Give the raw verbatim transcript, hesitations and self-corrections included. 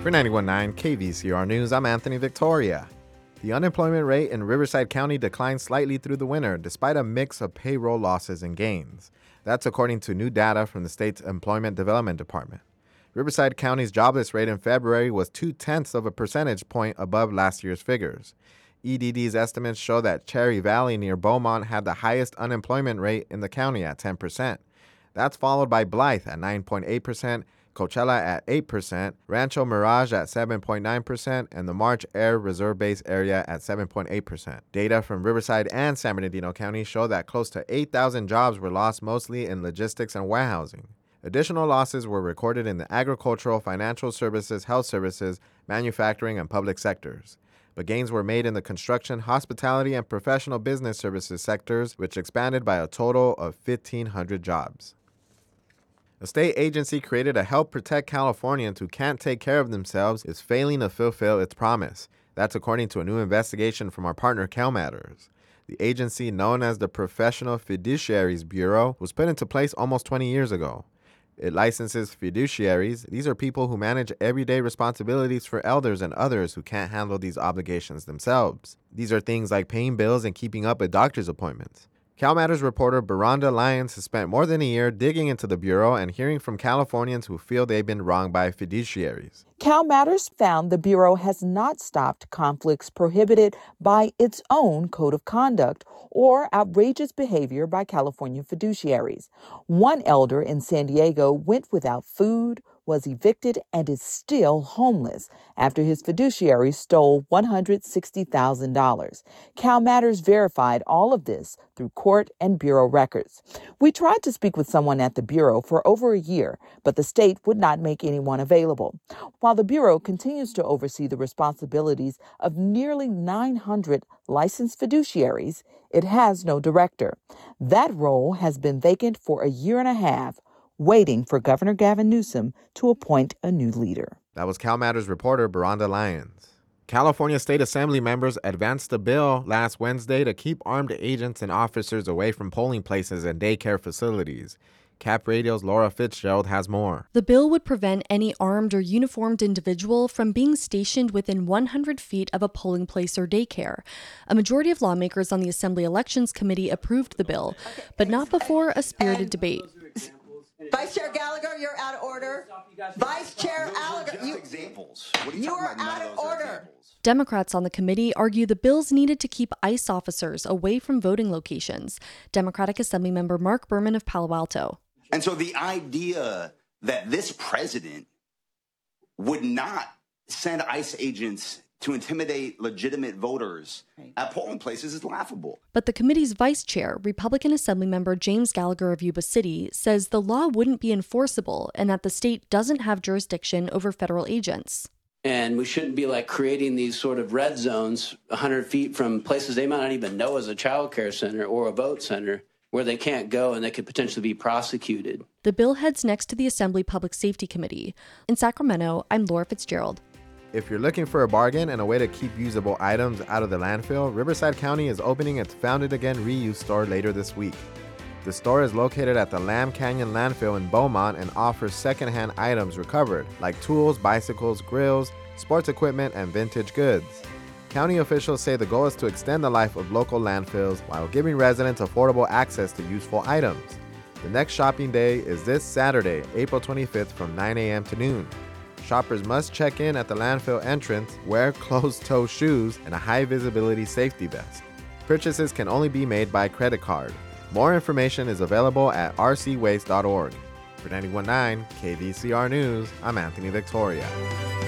For ninety-one point nine K V C R News, I'm Anthony Victoria. The unemployment rate in Riverside County declined slightly through the winter, despite a mix of payroll losses and gains. That's according to new data from the state's Employment Development Department. Riverside County's jobless rate in February was two-tenths of a percentage point above last year's figures. E D D's estimates show that Cherry Valley near Beaumont had the highest unemployment rate in the county at ten percent. That's followed by Blythe at nine point eight percent, Coachella at eight percent, Rancho Mirage at seven point nine percent, and the March Air Reserve Base area at seven point eight percent. Data from Riverside and San Bernardino County show that close to eight thousand jobs were lost, mostly in logistics and warehousing. Additional losses were recorded in the agricultural, financial services, health services, manufacturing, and public sectors. But gains were made in the construction, hospitality, and professional business services sectors, which expanded by a total of fifteen hundred jobs. A state agency created to help protect Californians who can't take care of themselves is failing to fulfill its promise. That's according to a new investigation from our partner CalMatters. The agency, known as the Professional Fiduciaries Bureau, was put into place almost twenty years ago. It licenses fiduciaries. These are people who manage everyday responsibilities for elders and others who can't handle these obligations themselves. These are things like paying bills and keeping up with doctor's appointments. CalMatters reporter Beronda Lyons has spent more than a year digging into the Bureau and hearing from Californians who feel they've been wronged by fiduciaries. CalMatters found the Bureau has not stopped conflicts prohibited by its own code of conduct or outrageous behavior by California fiduciaries. One elder in San Diego went without food, was evicted, and is still homeless after his fiduciary stole one hundred sixty thousand dollars. CalMatters verified all of this through court and Bureau records. We tried to speak with someone at the Bureau for over a year, but the state would not make anyone available. While the Bureau continues to oversee the responsibilities of nearly nine hundred licensed fiduciaries, it has no director. That role has been vacant for a year and a half, waiting for Governor Gavin Newsom to appoint a new leader. That was CalMatters reporter Beronda Lyons. California State Assembly members advanced a bill last Wednesday to keep armed agents and officers away from polling places and daycare facilities. Cap Radio's Laura Fitzgerald has more. The bill would prevent any armed or uniformed individual from being stationed within one hundred feet of a polling place or daycare. A majority of lawmakers on the Assembly Elections Committee approved the bill, but not before a spirited debate. Vice Chair Gallagher, you're out of order. Vice Chair Gallagher, you, examples. What are you, you talking are about? out of order. Examples. Democrats on the committee argue the bills needed to keep ICE officers away from voting locations. Democratic Assemblymember Mark Berman of Palo Alto. And so the idea that this president would not send ICE agents to intimidate legitimate voters right. at polling places is laughable. But the committee's vice chair, Republican Assemblymember James Gallagher of Yuba City, says the law wouldn't be enforceable and that the state doesn't have jurisdiction over federal agents. And we shouldn't be like creating these sort of red zones one hundred feet from places they might not even know as a child care center or a vote center where they can't go and they could potentially be prosecuted. The bill heads next to the Assembly Public Safety Committee. In Sacramento, I'm Laura Fitzgerald. If you're looking for a bargain and a way to keep usable items out of the landfill, Riverside County is opening its Found It Again reuse store later this week. The store is located at the Lamb Canyon landfill in Beaumont and offers secondhand items recovered, like tools, bicycles, grills, sports equipment, and vintage goods. County officials say the goal is to extend the life of local landfills while giving residents affordable access to useful items. The next shopping day is this Saturday, April twenty-fifth from nine a.m. to noon. Shoppers must check in at the landfill entrance, wear closed-toe shoes, and a high-visibility safety vest. Purchases can only be made by credit card. More information is available at r c waste dot org. For ninety-one point nine K V C R News, I'm Anthony Victoria.